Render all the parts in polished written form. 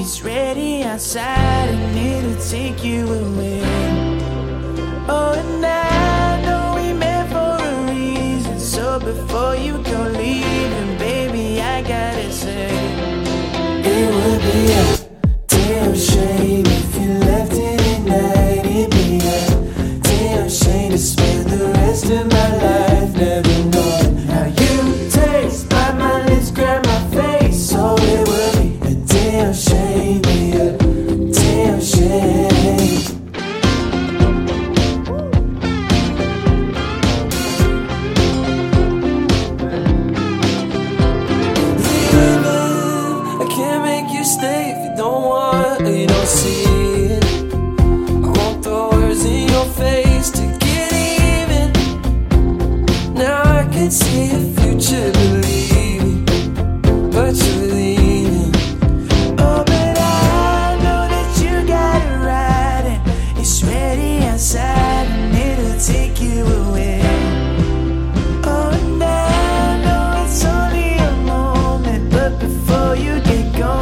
It's ready outside and it'll take you away. Oh, and I know we met for a reason. So before you go leaving, baby, I gotta say, it would be a damn shame if you left it at night. It'd be a damn shame to spend the rest of my life never knowing how you taste. Bite my lips, grab my face. So it would be a damn shame, be a damn shame. Stay if you don't want or you don't see it. I won't throw words in your face to get even. Now I can see a future believing, but you're leaving. Oh, but I know that you got it right, and it's ready outside and it'll take you away. Oh, and I know it's only a moment, but before you get going,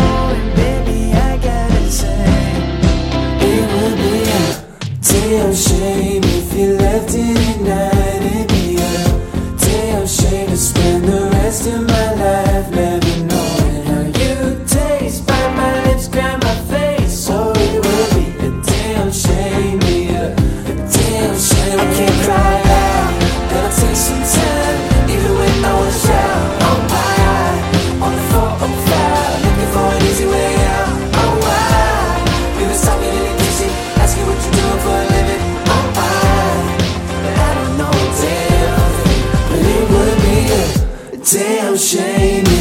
damn shame if you left it at night. It'd be a damn shame to spend the rest of my life never knowing how you taste. Bite my lips, grab my face. So it would be a damn shame, be a damn shame. I can't cry out, then I'll take some time, even when I was out. On my eye, on the 405, looking for an easy way out. Oh, why? We was talking in the kitchen, asking what you doing for a living. Damn shame.